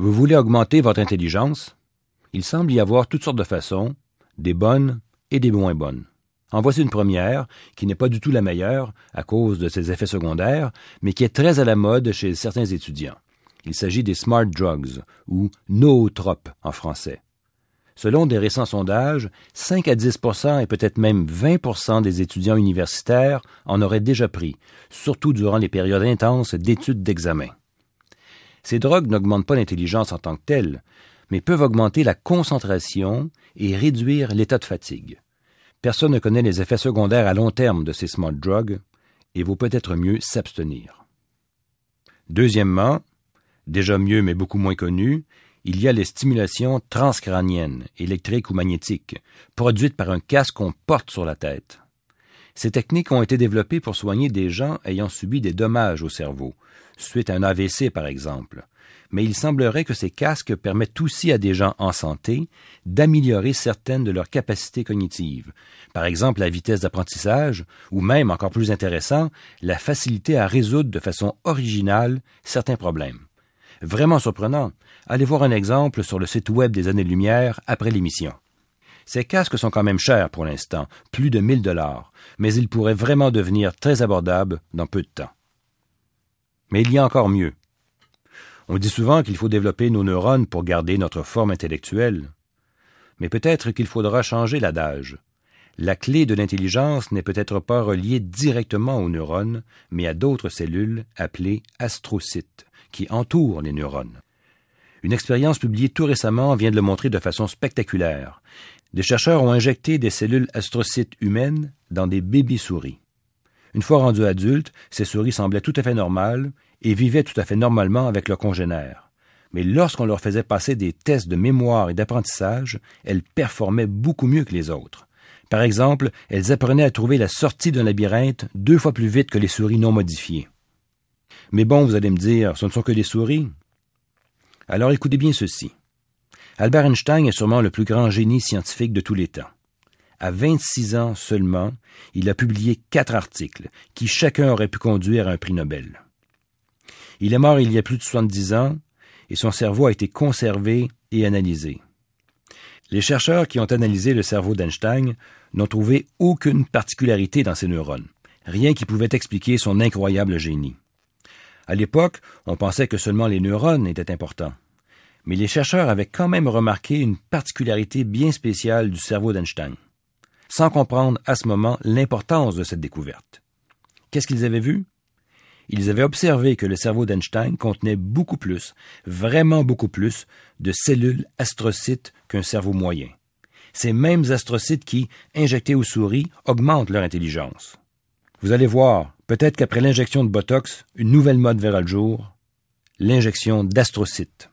Vous voulez augmenter votre intelligence? Il semble y avoir toutes sortes de façons, des bonnes et des moins bonnes. En voici une première, qui n'est pas du tout la meilleure à cause de ses effets secondaires, mais qui est très à la mode chez certains étudiants. Il s'agit des smart drugs, ou nootropes en français. Selon des récents sondages, 5 à 10 et peut-être même 20 des étudiants universitaires en auraient déjà pris, surtout durant les périodes intenses d'études d'examen. Ces drogues n'augmentent pas l'intelligence en tant que telle, mais peuvent augmenter la concentration et réduire l'état de fatigue. Personne ne connaît les effets secondaires à long terme de ces smart drugs et vaut peut-être mieux s'abstenir. Deuxièmement, déjà mieux mais beaucoup moins connu, il y a les stimulations transcrâniennes, électriques ou magnétiques, produites par un casque qu'on porte sur la tête. Ces techniques ont été développées pour soigner des gens ayant subi des dommages au cerveau, suite à un AVC par exemple. Mais il semblerait que ces casques permettent aussi à des gens en santé d'améliorer certaines de leurs capacités cognitives, par exemple la vitesse d'apprentissage, ou même, encore plus intéressant, la facilité à résoudre de façon originale certains problèmes. Vraiment surprenant. Allez voir un exemple sur le site web des Années-Lumière après l'émission. Ces casques sont quand même chers pour l'instant, plus de 1000 $, mais ils pourraient vraiment devenir très abordables dans peu de temps. Mais il y a encore mieux. On dit souvent qu'il faut développer nos neurones pour garder notre forme intellectuelle. Mais peut-être qu'il faudra changer l'adage. La clé de l'intelligence n'est peut-être pas reliée directement aux neurones, mais à d'autres cellules appelées astrocytes, qui entourent les neurones. Une expérience publiée tout récemment vient de le montrer de façon spectaculaire. Des chercheurs ont injecté des cellules astrocytes humaines dans des bébés-souris. Une fois rendues adultes, ces souris semblaient tout à fait normales et vivaient tout à fait normalement avec leurs congénères. Mais lorsqu'on leur faisait passer des tests de mémoire et d'apprentissage, elles performaient beaucoup mieux que les autres. Par exemple, elles apprenaient à trouver la sortie d'un labyrinthe 2 fois plus vite que les souris non modifiées. Mais bon, vous allez me dire, ce ne sont que des souris. Alors écoutez bien ceci. Albert Einstein est sûrement le plus grand génie scientifique de tous les temps. À 26 ans seulement, il a publié 4 articles qui chacun aurait pu conduire à un prix Nobel. Il est mort il y a plus de 70 ans et son cerveau a été conservé et analysé. Les chercheurs qui ont analysé le cerveau d'Einstein n'ont trouvé aucune particularité dans ses neurones, rien qui pouvait expliquer son incroyable génie. À l'époque, on pensait que seulement les neurones étaient importants. Mais les chercheurs avaient quand même remarqué une particularité bien spéciale du cerveau d'Einstein, sans comprendre à ce moment l'importance de cette découverte. Qu'est-ce qu'ils avaient vu? Ils avaient observé que le cerveau d'Einstein contenait beaucoup plus, vraiment beaucoup plus, de cellules astrocytes qu'un cerveau moyen. Ces mêmes astrocytes qui, injectés aux souris, augmentent leur intelligence. Vous allez voir, peut-être qu'après l'injection de Botox, une nouvelle mode verra le jour, l'injection d'astrocytes.